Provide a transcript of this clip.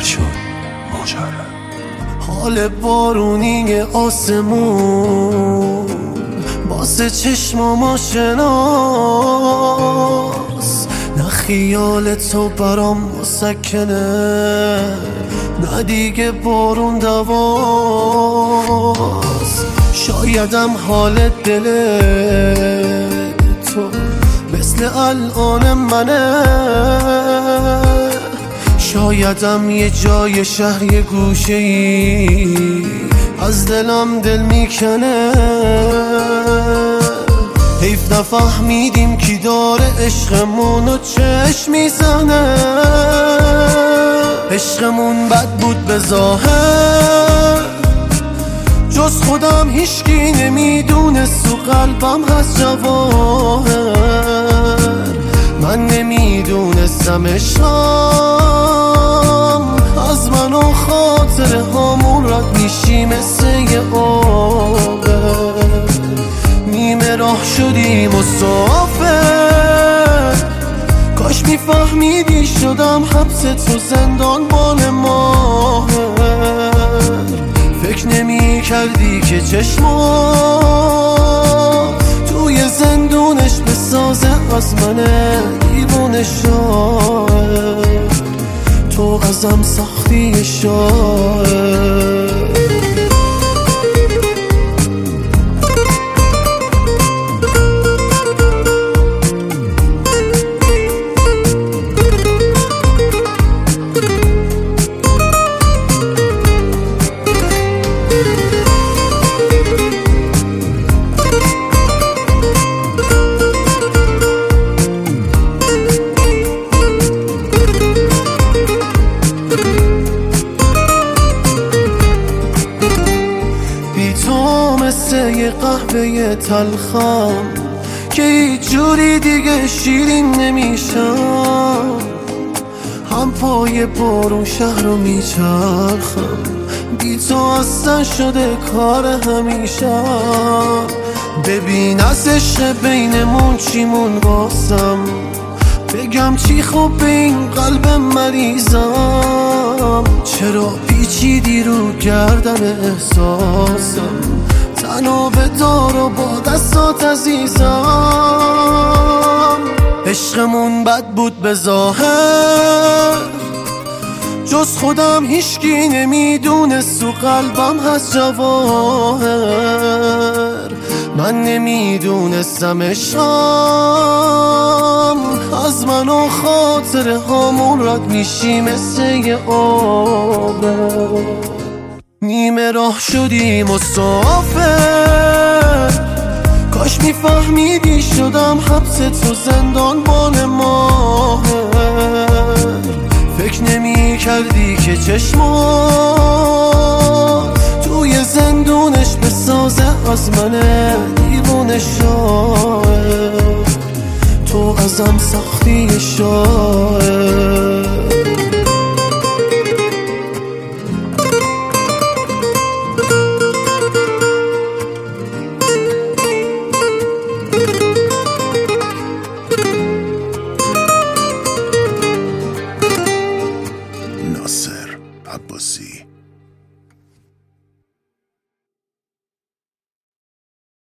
شد ماجرا. حال بارونی آسمون واسه چشمام آشناست، نه خیال تو برام مسکنه، نه دیگه بارون دواست. شایدم حال دل تو مثل الان منه، شایدم یه جای شهر یه گوشه ای از دلم دل میکنه. حیف نفهمیدیم کی داره عشقمونو چشم میزنه. عشقمون بد بود به ظاهر، جز خودم هیچکی نمیدونست تو قلبم هست جواهر. من نمیدونستم عشقم از من و خاطره هامون رد میشی مثل یه آبه. نیمه راه شدیم مسافر، کاش میفهمیدی شدم حبس تو زندان بال ماهر. فکر نمی کردی که چشمات توی زندونش بسازه از من دیوونه شاعر. تو ازم سختی شاعر. یه قهوه تلخم که هیچ جوری دیگه شیرین نمیشم. هم پای بارون شهر رو میچرخم، بی تو اصلا شده کار همیشه. ببین از عشق بینمون چیمون واسم، بگم چی خوب به این قلب مریضم. چرا پیچیدی رو گردن احساسم، تنو به دار و با دستات عزیزم. عشقمون بد بود به ظاهر، جز خودم هیچکی نمیدونست تو قلبم هست جواهر. من نمیدونستم عشقم از من و خاطره هامون رد میشی مثل یه آبه. نیمه راه شدی مسافر، کاش میفهمیدی شدم حبس تو زندان بال ماهر. فکر نمی کردی که چشمات توی زندونش بسازه از من دیوونه شاعر. تو ازم سختی شاعر.